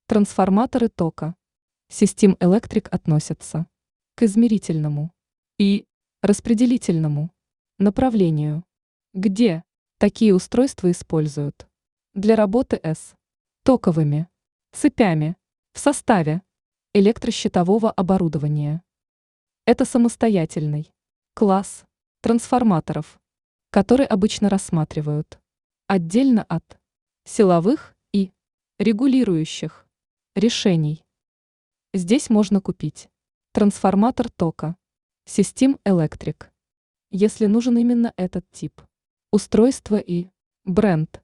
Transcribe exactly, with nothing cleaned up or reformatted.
Трансформаторы тока. Систем Электрик относятся к измерительному и распределительному направлению, где такие устройства используют для работы с токовыми цепями в составе электрощитового оборудования. Это самостоятельный класс трансформаторов, который обычно рассматривают отдельно от силовых и регулирующих решений. Здесь можно купить трансформатор тока Систем Электрик, если нужен именно этот тип устройства и бренд.